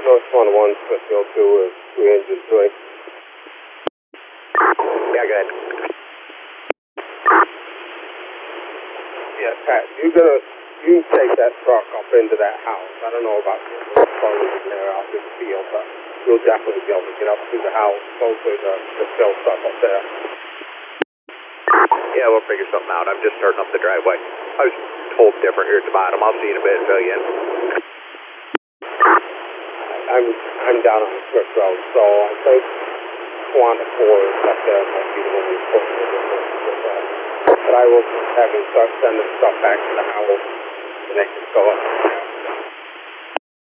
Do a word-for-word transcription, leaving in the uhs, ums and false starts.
North one one, Smithfield two is three engine three. Yeah, go ahead. Yeah, Pat, you're gonna, you can take that truck up into that house. I don't know about the cars in there out in the field, but you'll definitely be able to get up to the house, mostly the, the fill stuff up there. Yeah, we'll figure something out. I'm just starting up the driveway. I was told different here at the bottom. I'll see you in a bit, fill you in. I'm, I'm down on the Smith Road, so I think Quanta four is up there, might be the one we're supposed to get with that. But I will have him start sending stuff back to the house, and they can go up.